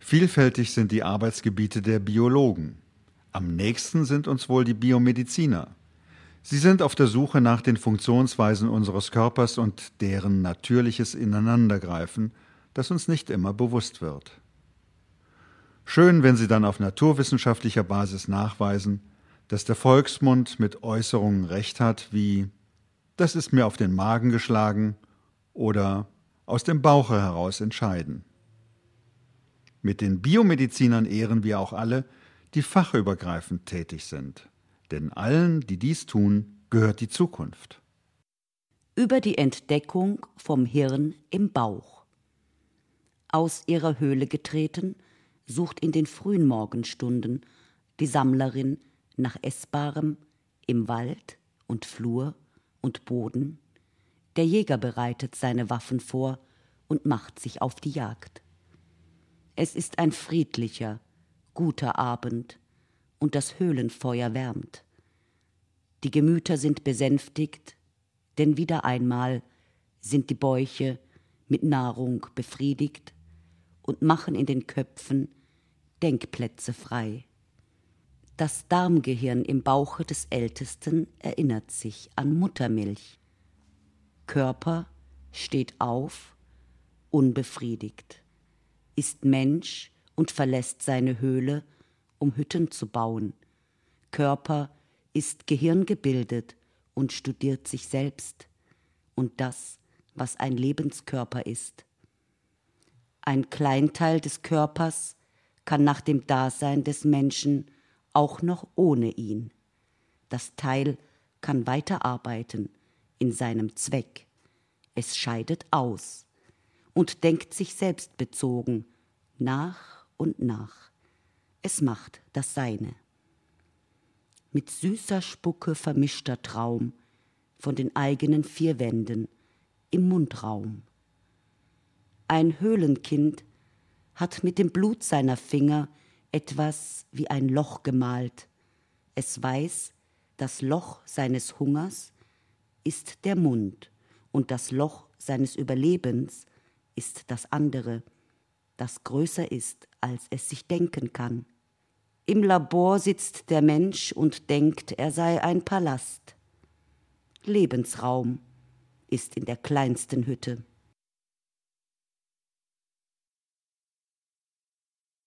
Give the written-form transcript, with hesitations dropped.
Vielfältig sind die Arbeitsgebiete der Biologen. Am nächsten sind uns wohl die Biomediziner. Sie sind auf der Suche nach den Funktionsweisen unseres Körpers und deren natürliches Ineinandergreifen, das uns nicht immer bewusst wird. Schön, wenn sie dann auf naturwissenschaftlicher Basis nachweisen, dass der Volksmund mit Äußerungen recht hat wie „Das ist mir auf den Magen geschlagen" oder „Aus dem Bauche heraus entscheiden". Mit den Biomedizinern ehren wir auch alle, die fachübergreifend tätig sind. Denn allen, die dies tun, gehört die Zukunft. Über die Entdeckung vom Hirn im Bauch. Aus ihrer Höhle getreten, sucht in den frühen Morgenstunden die Sammlerin nach Essbarem im Wald und Flur und Boden. Der Jäger bereitet seine Waffen vor und macht sich auf die Jagd. Es ist ein friedlicher, guter Abend und das Höhlenfeuer wärmt. Die Gemüter sind besänftigt, denn wieder einmal sind die Bäuche mit Nahrung befriedigt und machen in den Köpfen Denkplätze frei. Das Darmgehirn im Bauche des Ältesten erinnert sich an Muttermilch. Körper steht auf, unbefriedigt, ist Mensch und verlässt seine Höhle, um Hütten zu bauen. Körper ist gehirngebildet und studiert sich selbst und das, was ein Lebenskörper ist. Ein Kleinteil des Körpers kann nach dem Dasein des Menschen auch noch ohne ihn. Das Teil kann weiterarbeiten in seinem Zweck. Es scheidet aus und denkt sich selbstbezogen nach und nach. Es macht das Seine. Mit süßer Spucke vermischter Traum von den eigenen vier Wänden im Mundraum. Ein Höhlenkind hat mit dem Blut seiner Finger etwas wie ein Loch gemalt. Es weiß, das Loch seines Hungers ist der Mund und das Loch seines Überlebens ist das andere, das größer ist, als es sich denken kann. Im Labor sitzt der Mensch und denkt, er sei ein Palast. Lebensraum ist in der kleinsten Hütte.